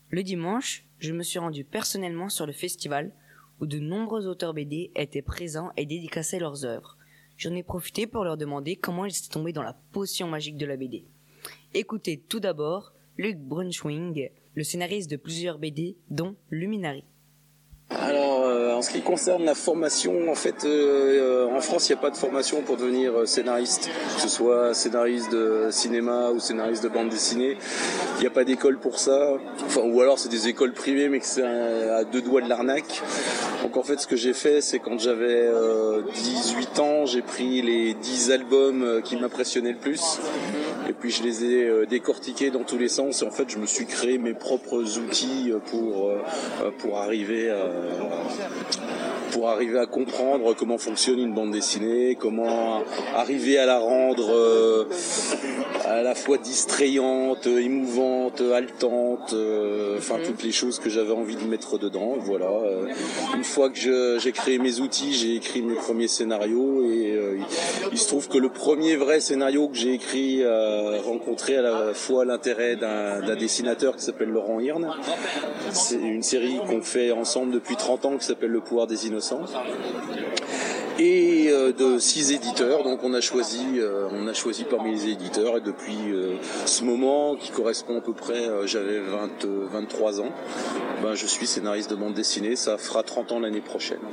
Le dimanche, je me suis rendu personnellement sur le festival où de nombreux auteurs BD étaient présents et dédicaçaient leurs œuvres. J'en ai profité pour leur demander comment ils étaient tombés dans la potion magique de la BD. Écoutez tout d'abord Luc Brunschwing, le scénariste de plusieurs BD, dont Luminary. Alors, en ce qui concerne la formation, en fait, en France, il n'y a pas de formation pour devenir scénariste, que ce soit scénariste de cinéma ou scénariste de bande dessinée. Il n'y a pas d'école pour ça, ou alors c'est des écoles privées, mais que c'est à deux doigts de l'arnaque. Donc en fait, ce que j'ai fait, c'est quand j'avais 18 ans, j'ai pris les 10 albums qui m'impressionnaient le plus, et puis je les ai décortiqués dans tous les sens, et en fait, je me suis créé mes propres outils pour arriver à comprendre comment fonctionne une bande dessinée, comment arriver à la rendre à la fois distrayante, émouvante, haletante, toutes les choses que j'avais envie de mettre dedans. Voilà. Une fois que j'ai créé mes outils, j'ai écrit mes premiers scénarios et il se trouve que le premier vrai scénario que j'ai écrit a rencontré à la fois l'intérêt d'un dessinateur qui s'appelle Laurent Hirn. C'est une série qu'on fait ensemble depuis 30 ans qui s'appelle Le pouvoir des innocents. Et de 6 éditeurs, donc on a choisi parmi les éditeurs, et depuis ce moment qui correspond à peu près, j'avais 23 ans, je suis scénariste de bande dessinée, ça fera 30 ans l'année prochaine.